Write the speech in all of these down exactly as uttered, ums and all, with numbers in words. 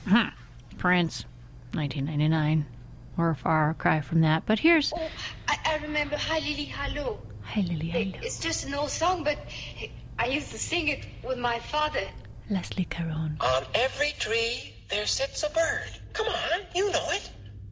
Prince, nineteen ninety-nine. We're a far cry from that, but here's... Oh, I, I remember Hi Lily Hello. Hi Lily Hello. It's just an old song, but I used to sing it with my father. Leslie Caron. On every tree there sits a bird. Come on, you know it.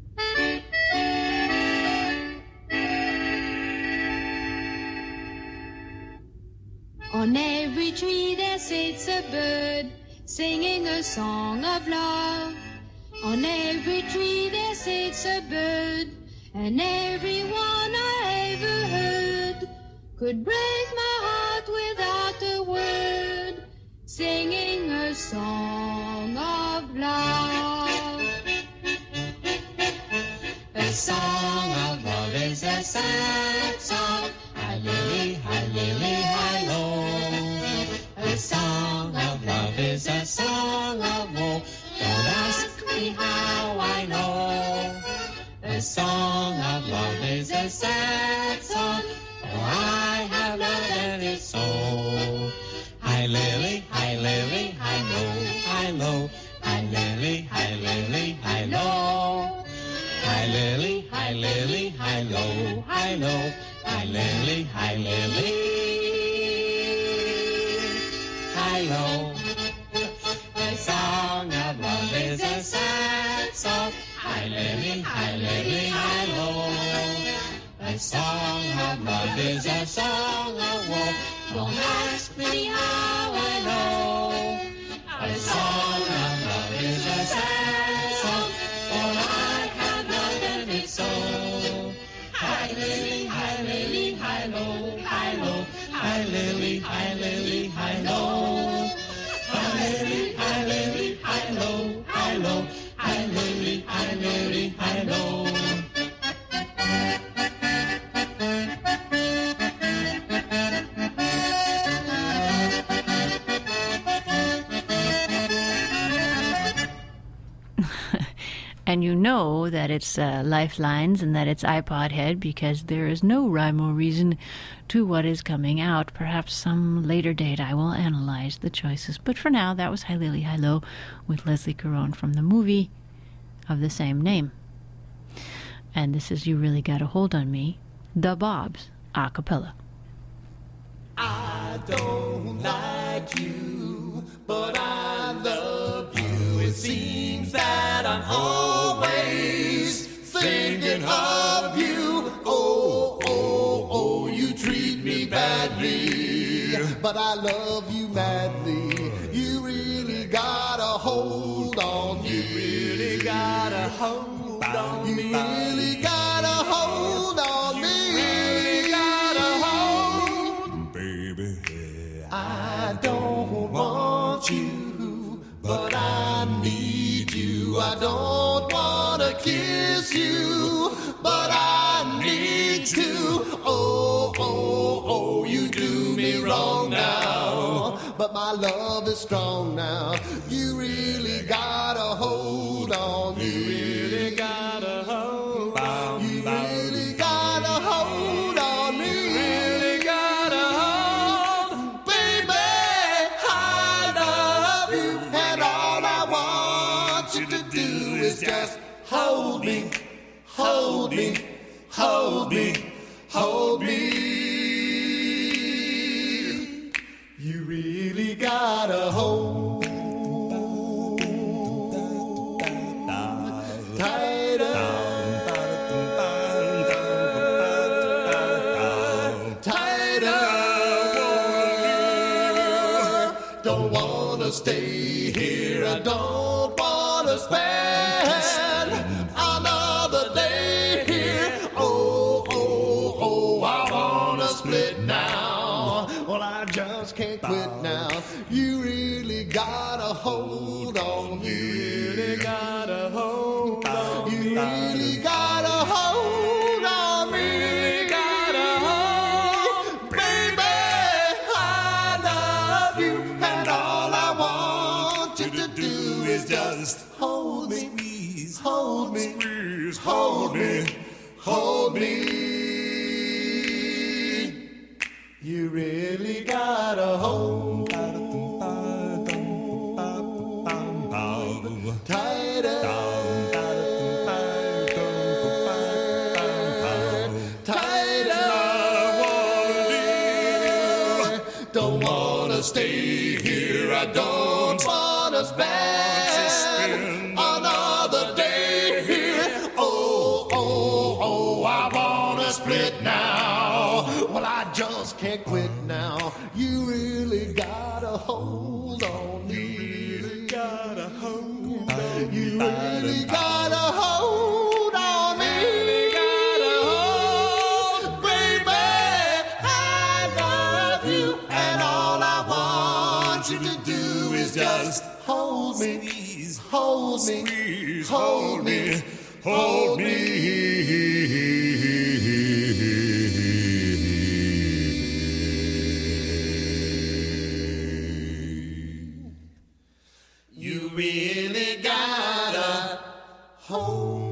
On every tree there sits a bird, singing a song of love. On every tree there sits a bird, and every one I ever heard could break my heart without a word, singing a song of love. A song of love is a sad song. Hi lily, hi lily, hi lo. A song of love is a song of woe. Don't ask me how I know. The song of love is a sad song, for I have loved and it's so. Hi lily, hi lily, hi lo, hi lo. Hi lily, hi lily, hi lo. Hi lily, hi lily, hi lo, hi lo. Hi lily, hi lily, hi lo. The song of love is a sad song. Hi lily, hi lily, hi lo. The song of love is a song of woe. Don't ask me how I know. The song of love is a sad song, for I have loved and it's so. Hi lily, hi lily, hi lo, hi lo. Hi lily, hi lily, hi lo. Hi lily, hi lily, hi lo, hi lo. Hi lily, hi lily, hi lo. And you know that it's uh, Lifelines and that it's iPod Head because there is no rhyme or reason to what is coming out. Perhaps some later date I will analyze the choices. But for now, that was Hi Lily, Hi Lo with Leslie Caron from the movie of the same name. And this is You Really Got a Hold on Me, The Bobs, a cappella. I don't like you, but I love you. It seems that I'm always thinking of you. Oh, oh, oh, you treat me badly, but I love you madly. You really got a hold on me. You really got a hold on me. You really got a hold on me. You really got a hold, baby. I don't want you, but I need you. I don't want to kiss you, but I need to. Oh, oh, oh, you do me wrong now, but my love is strong now. You really got a hold on me. You really got a hold on me. You really got a hold on me. You really got a hold, baby. I love you, and all I want you to do is just hold me, hold me, hold me, hold me. You really got a hold tighter, tighter. Don't wanna stay here. I don't wanna spend another day here. Oh, oh, oh, I wanna split now. Well, I just can't quit now. You really got a hold on me. You really got a hold on me. You really got a hold on me. You really got a hold, baby. I love you, and all I want you to do is just hold me, squeeze, hold me, squeeze, hold me, hold me. You really got a hold tight. to spend another day here. Oh, oh, oh, I wanna split now. Well, I just can't quit now. You really gotta hold on me. You really gotta hold on me. You really gotta hold on me. You gotta hold, baby. I love you, and all I want you to do is just hold me, hold me, hold me, hold me. You really gotta hold.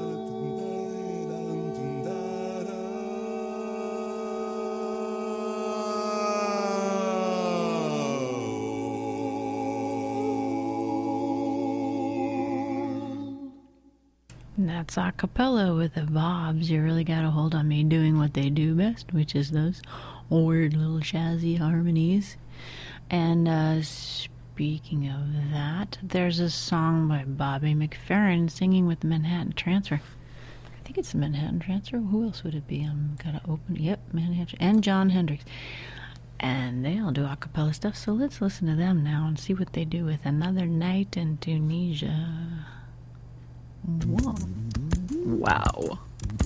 That's a cappella with the Bobs. You really got to hold on me, doing what they do best, which is those weird little jazzy harmonies. And uh, speaking of that, there's a song by Bobby McFerrin singing with the Manhattan Transfer. I think it's the Manhattan Transfer. Who else would it be? I'm gonna open. Yep, Manhattan and John Hendricks. And they all do a cappella stuff. So let's listen to them now and see what they do with Another Night in Tunisia. Whoa. Wow.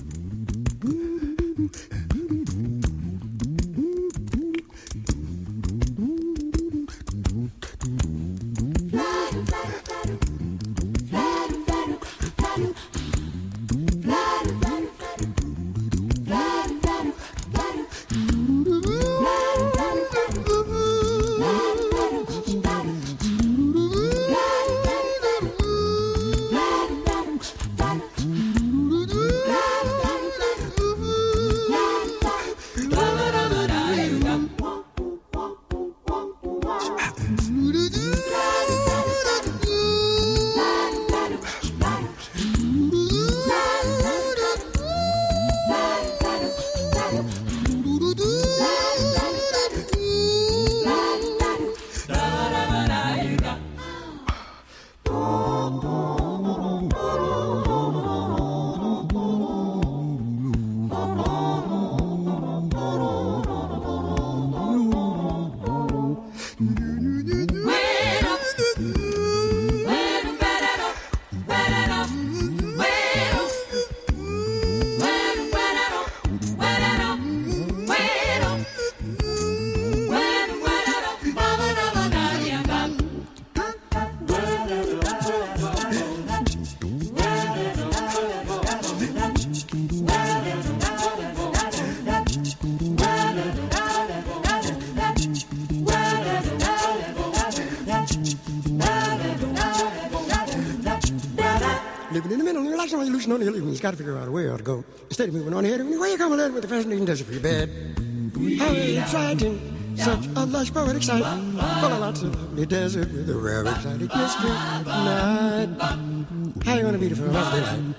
Living in the middle, you're like somebody loose on the hill. You just got to figure out a way to go. Instead of moving on ahead, where you come along with the fascinating desert for your bed. How exciting, such a lush poetic sight. Full of lots of lovely desert with a rare exciting mystery night. How you gonna be the first delight?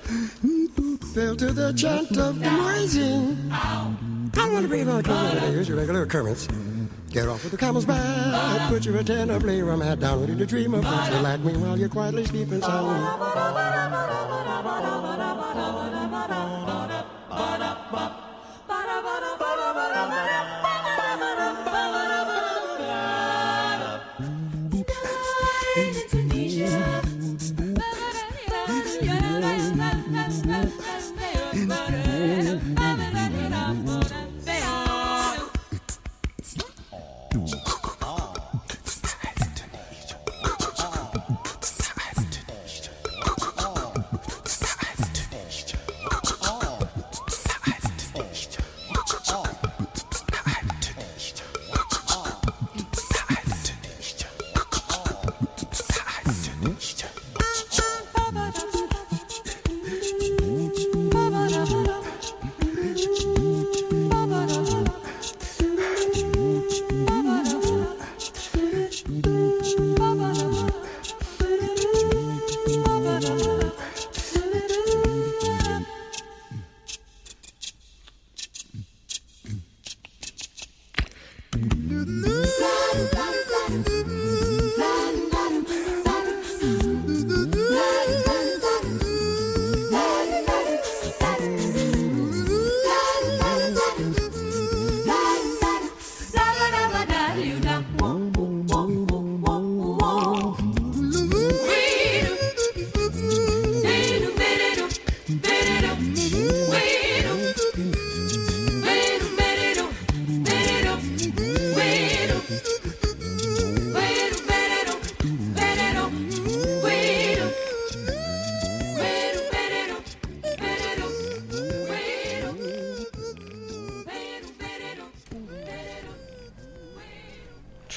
Fell to the chant of the rising. I wanna bring on closer today. Here's your regular occurrence. Get off with the camel's back, put your antenna, play your rum hat down, ready to dream of what you like me while you're quietly sleeping soundly.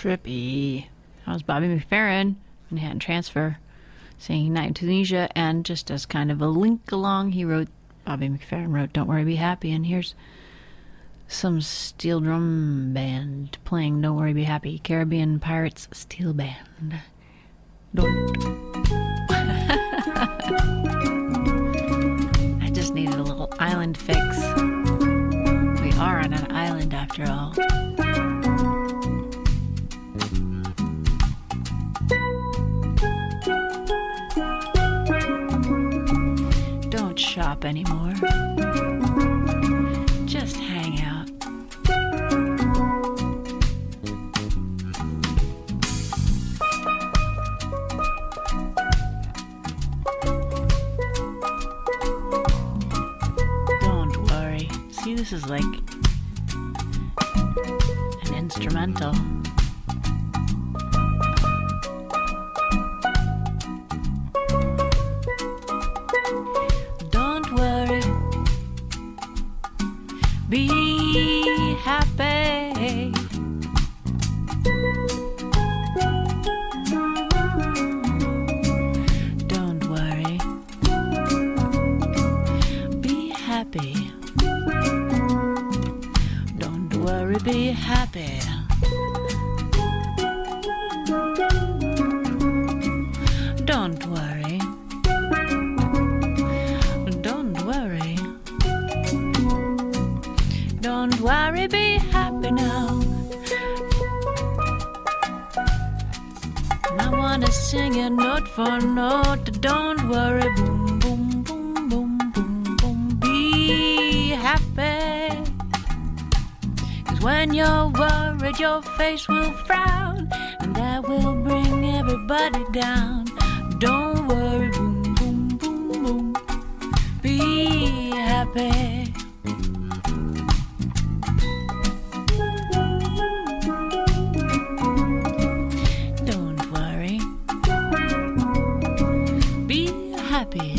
Trippy. That was Bobby McFerrin, Manhattan Transfer, singing Night in Tunisia. And just as kind of a link along, he wrote, Bobby McFerrin wrote Don't Worry, Be Happy. And here's some steel drum band playing Don't Worry, Be Happy. Caribbean Pirates Steel Band. Don't. I just needed a little island fix. We are on an island after all. Don't shop anymore. Just hang out. Don't worry. See, this is like an instrumental. Don't worry. Be happy. Don't worry. Be happy. Don't worry, be happy. Don't worry. Don't worry. Don't worry, be happy now. And I wanna sing it note for note. Don't worry, boom, boom, boom, boom, boom, boom. Be happy. 'Cause when you're worried, your face will frown, and that will bring everybody down. Don't worry, boom, boom, boom, boom. Be happy. Don't worry. Be happy.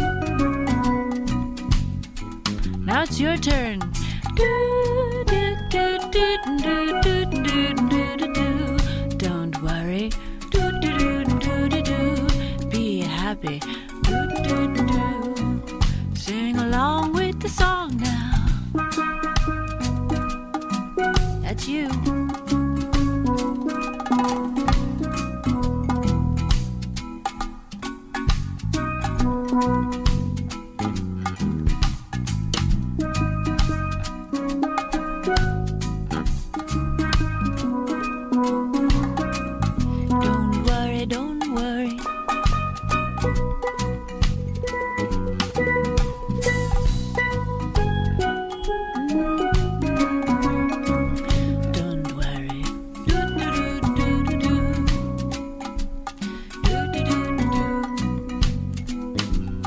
Now it's your turn. Do, do, do, do, do, do, do, do, do, do. Don't worry. Do, do, do, do, do, do. Be happy. Do, do, do, do. Sing along with the song now. That's you. Don't worry, don't worry. Don't worry. Do, do, do, do, do, do. Do, do, do, do.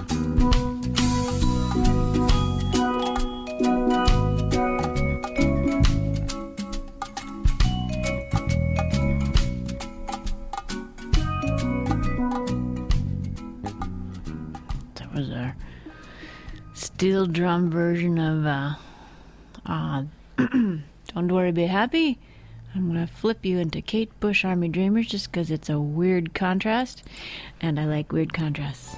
That was our steel drum version of uh, uh, Don't Worry, Be Happy. I'm going to flip you into Kate Bush Army Dreamers just because it's a weird contrast, and I like weird contrasts.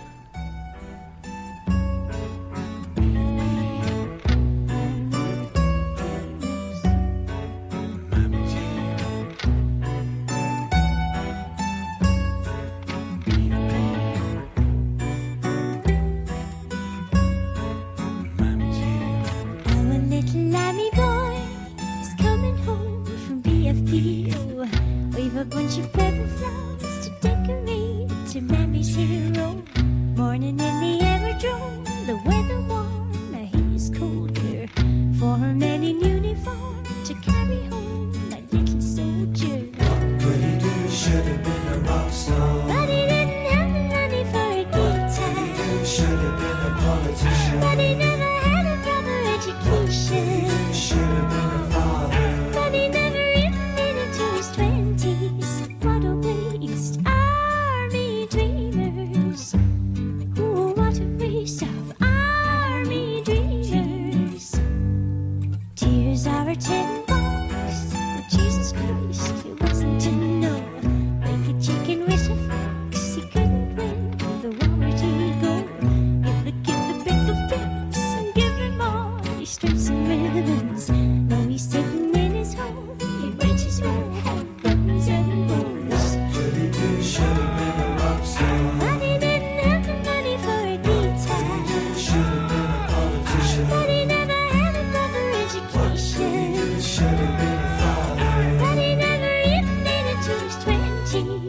Oh, a little lammy boy is coming home from B F P. Oh, we've a bunch of purple flowers to decorate to Mammy's hero. Morning in the aerodrome, the weather warm, the heat is colder. For a man in uniform to carry home that little soldier. Could he do? Should have been a rock star. But he didn't have the money for a guitar. Should have been a politician. But he never had a proper education. Should have been a father. But he never even made it to his twenties. What a waste, army dreamers. Ooh, what a waste of army dreamers. Tears are a tin box. Jesus Christ, it wasn't to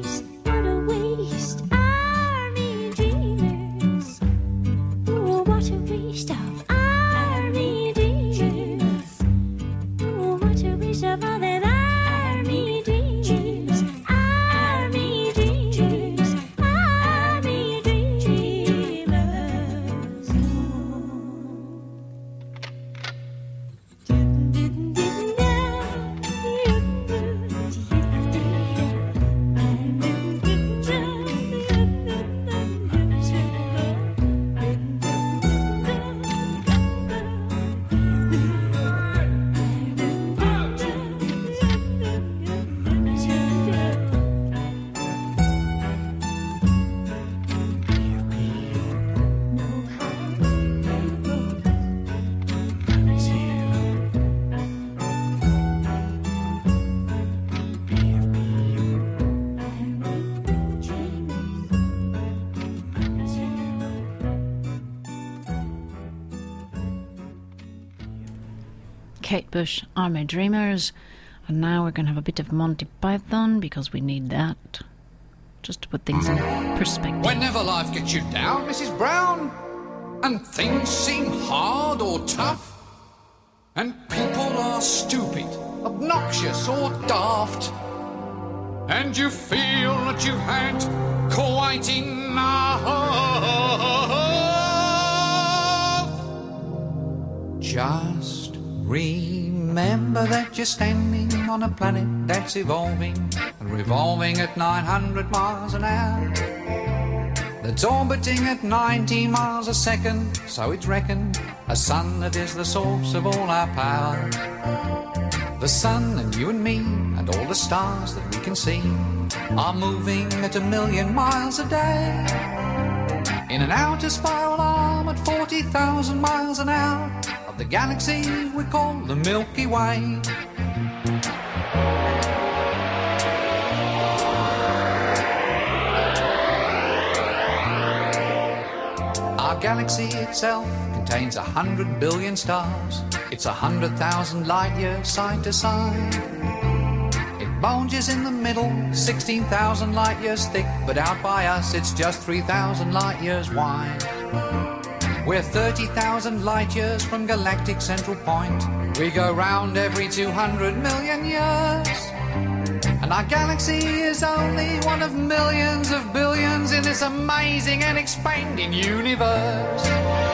dreamers. What a waste, army dreamers. Oh, what a waste of army dreamers. Oh, what a waste of all them army dreamers. Army dreamers. Army dreamers. Kate Bush, Army Dreamers. And now we're going to have a bit of Monty Python because we need that. Just to put things in perspective. Whenever life gets you down, Missus Brown, and things seem hard or tough, and people are stupid, obnoxious or daft, and you feel that you've had quite enough, just remember that you're standing on a planet that's evolving and revolving at nine hundred miles an hour, that's orbiting at ninety miles a second, so it's reckoned a sun that is the source of all our power. The sun and you and me and all the stars that we can see are moving at a million miles a day in an outer spiral arm at forty thousand miles an hour of the galaxy we call the Milky Way. Our galaxy itself contains a hundred billion stars. It's a hundred thousand light years side to side. It bulges in the middle, sixteen thousand light years thick, but out by us it's just three thousand light years wide. We're thirty thousand light years from galactic central point. We go round every two hundred million years. And our galaxy is only one of millions of billions in this amazing and expanding universe.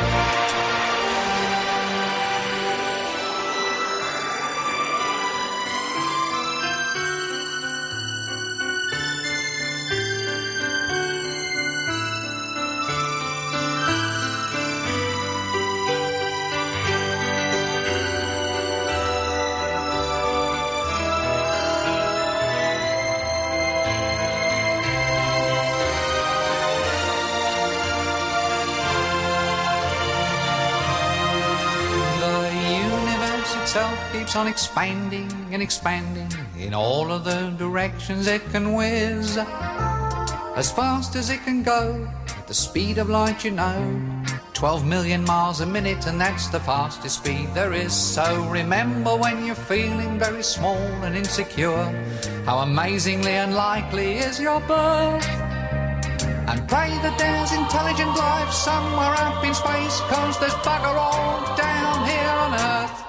Keeps on expanding and expanding in all of the directions it can whiz, as fast as it can go at the speed of light, you know, twelve million miles a minute, and that's the fastest speed there is. So remember when you're feeling very small and insecure, how amazingly unlikely is your birth, and pray that there's intelligent life somewhere up in space, 'cause there's bugger all down here on Earth.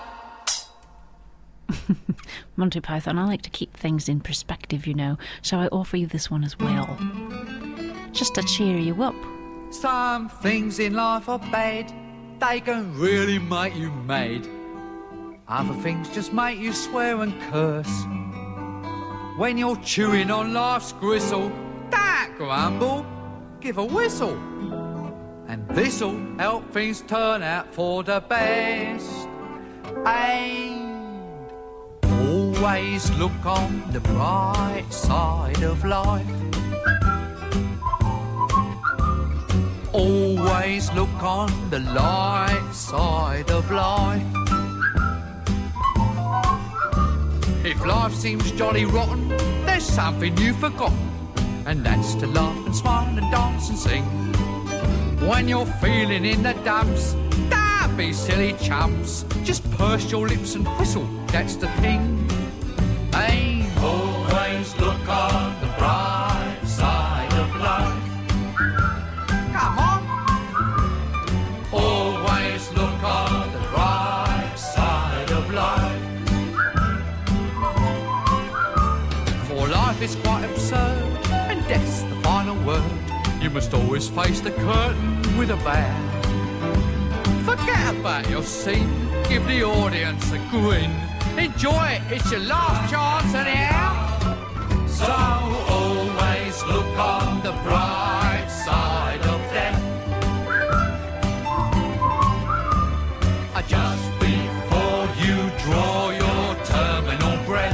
Monty Python, I like to keep things in perspective, you know, so I offer you this one as well. Just to cheer you up. Some things in life are bad, they can really make you mad. Other things just make you swear and curse. When you're chewing on life's gristle, don't grumble, give a whistle. And this'll help things turn out for the best. And always look on the bright side of life. Always look on the light side of life. If life seems jolly rotten, there's something you've forgotten, and that's to laugh and smile and dance and sing. When you're feeling in the dumps, don't be silly chumps, just purse your lips and whistle, that's the thing. Hey, always look on the bright final word. You must always face the curtain with a bow. Forget about your scene, give the audience a grin. Enjoy it, it's your last chance anyhow. So always look on the bright side of death. Just before you draw your terminal breath.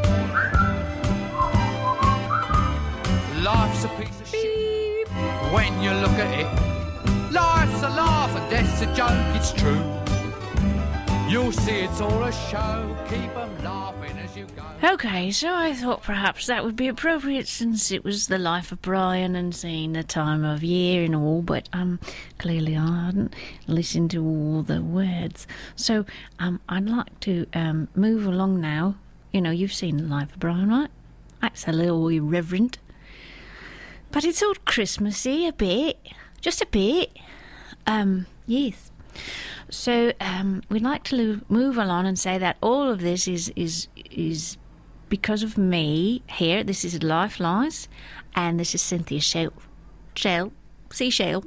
Life's a piece of shit when you look at it. Life's a laugh and death's a joke, it's true. You'll see it's all a show, keep them laughing as you go. Okay, so I thought perhaps that would be appropriate since it was the life of Brian and seeing the time of year and all, but um, clearly I hadn't listened to all the words. So um, I'd like to um, move along now. You know, you've seen the life of Brian, right? That's a little irreverent. But it's all Christmassy a bit. Just a bit. Um, yes. So um, we'd like to lo- move along and say that all of this is is is because of me here. This is Lifelines, and this is Cynthia Shell, Shell, Seashell,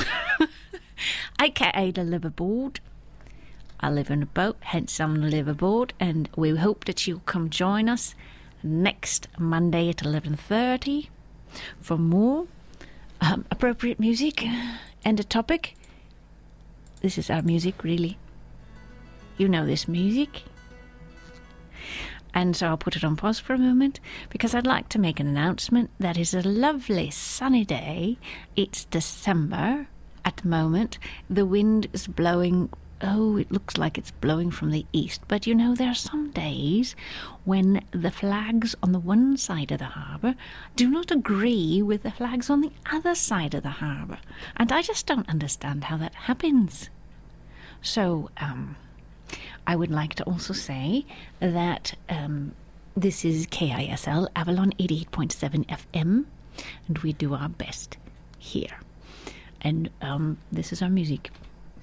aka the liveaboard. I live in a boat, hence I'm the liveaboard, and we hope that you'll come join us next Monday at eleven thirty for more um, appropriate music and a topic. This is our music, really. You know this music. And so I'll put it on pause for a moment because I'd like to make an announcement that is a lovely sunny day. It's December at the moment. The wind is blowing. Oh, it looks like it's blowing from the east. But you know, there are some days when the flags on the one side of the harbour do not agree with the flags on the other side of the harbour. And I just don't understand how that happens. So, um, I would like to also say that um, this is K I S L, Avalon eighty-eight point seven F M, and we do our best here. And um, this is our music.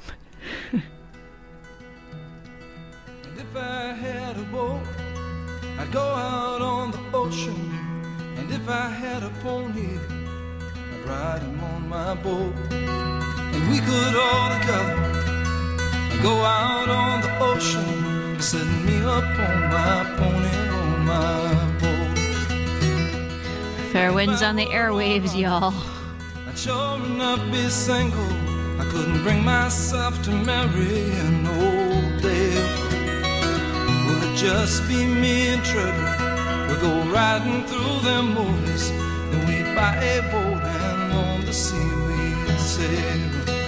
If I had a boat, I'd go out on the ocean. And if I had a pony, I'd ride him on my boat. And we could all together go out on the ocean, setting me up on my pony, on my boat. Fair winds on the airwaves, y'all. I'd sure enough be single. I couldn't bring myself to marry an old dame. Will it just be me and Trevor? We'll go riding through them movies, then we'd buy a boat and on the sea we'd sail.